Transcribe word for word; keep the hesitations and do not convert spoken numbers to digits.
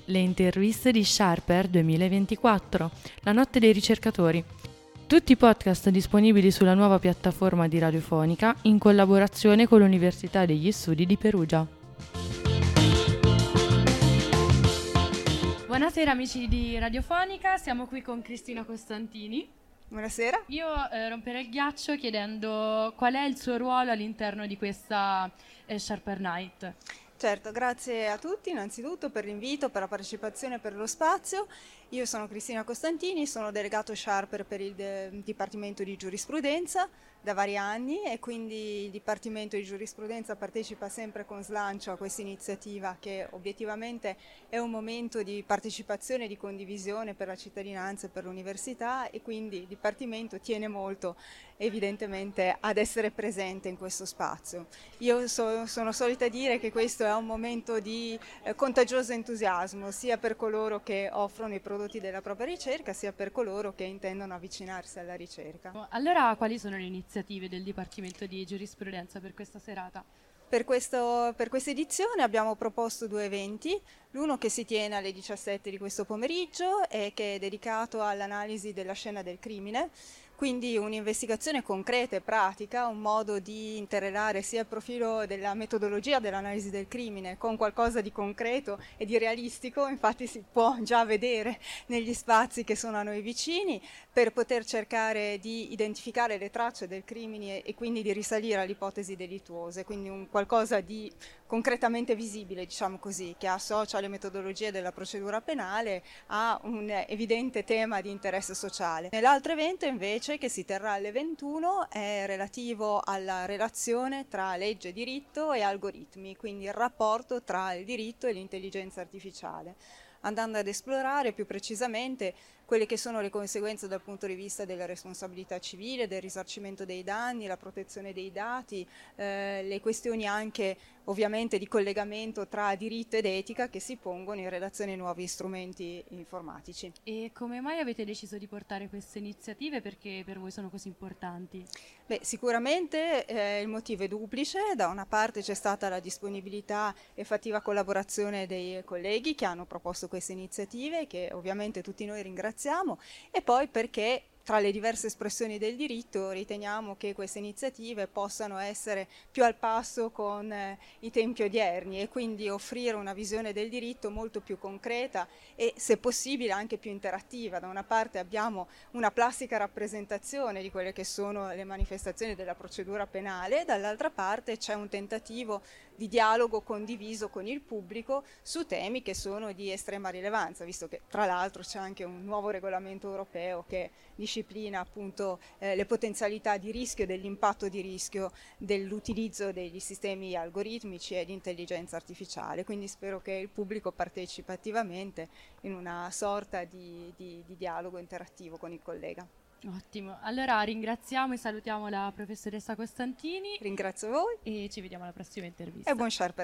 Le interviste di Sharper duemilaventiquattro, la notte dei ricercatori. Tutti i podcast disponibili sulla nuova piattaforma di Radiofonica in collaborazione con l'Università degli Studi di Perugia. Buonasera amici di Radiofonica, siamo qui con Cristina Costantini. Buonasera. Io eh, romperò il ghiaccio chiedendo qual è il suo ruolo all'interno di questa eh, Sharper Night. Certo, grazie a tutti innanzitutto per l'invito, per la partecipazione e per lo spazio. Io sono Cristina Costantini, sono delegato Sharper per il de- Dipartimento di Giurisprudenza da vari anni e quindi il Dipartimento di Giurisprudenza partecipa sempre con slancio a questa iniziativa che obiettivamente è un momento di partecipazione e di condivisione per la cittadinanza e per l'università e quindi il Dipartimento tiene molto evidentemente ad essere presente in questo spazio. Io so, sono solita dire che questo è un momento di eh, contagioso entusiasmo sia per coloro che offrono i prodotti della propria ricerca sia per coloro che intendono avvicinarsi alla ricerca. Allora, quali sono le iniziative del Dipartimento di Giurisprudenza per questa serata? Per, questo, per questa edizione abbiamo proposto due eventi, l'uno che si tiene alle diciassette di questo pomeriggio e che è dedicato all'analisi della scena del crimine, quindi un'investigazione concreta e pratica, un modo di interrelare sia il profilo della metodologia dell'analisi del crimine con qualcosa di concreto e di realistico, infatti si può già vedere negli spazi che sono a noi vicini, per poter cercare di identificare le tracce del crimine e quindi di risalire alle ipotesi delittuose, quindi un qualcosa di concretamente visibile, diciamo così, che associa le metodologie della procedura penale a un evidente tema di interesse sociale. Nell'altro evento invece, che si terrà alle ventuno, è relativo alla relazione tra legge e diritto e algoritmi, quindi il rapporto tra il diritto e l'intelligenza artificiale, andando ad esplorare più precisamente quelle che sono le conseguenze dal punto di vista della responsabilità civile, del risarcimento dei danni, la protezione dei dati, eh, le questioni anche ovviamente di collegamento tra diritto ed etica che si pongono in relazione ai nuovi strumenti informatici. E come mai avete deciso di portare queste iniziative? Perché per voi sono così importanti? Beh, sicuramente eh, il motivo è duplice. Da una parte c'è stata la disponibilità e fattiva collaborazione dei colleghi che hanno proposto queste iniziative, che ovviamente tutti noi ringraziamo, e poi perché tra le diverse espressioni del diritto riteniamo che queste iniziative possano essere più al passo con eh, i tempi odierni e quindi offrire una visione del diritto molto più concreta e, se possibile, anche più interattiva. Da una parte abbiamo una plastica rappresentazione di quelle che sono le manifestazioni della procedura penale, dall'altra parte c'è un tentativo di dialogo condiviso con il pubblico su temi che sono di estrema rilevanza, visto che tra l'altro c'è anche un nuovo regolamento europeo che disciplina appunto eh, le potenzialità di rischio e dell'impatto di rischio dell'utilizzo degli sistemi algoritmici e di intelligenza artificiale, quindi spero che il pubblico partecipi attivamente in una sorta di, di, di dialogo interattivo con il collega. Ottimo, allora ringraziamo e salutiamo la professoressa Costantini. Ringrazio voi e ci vediamo alla prossima intervista. e buon Sharper.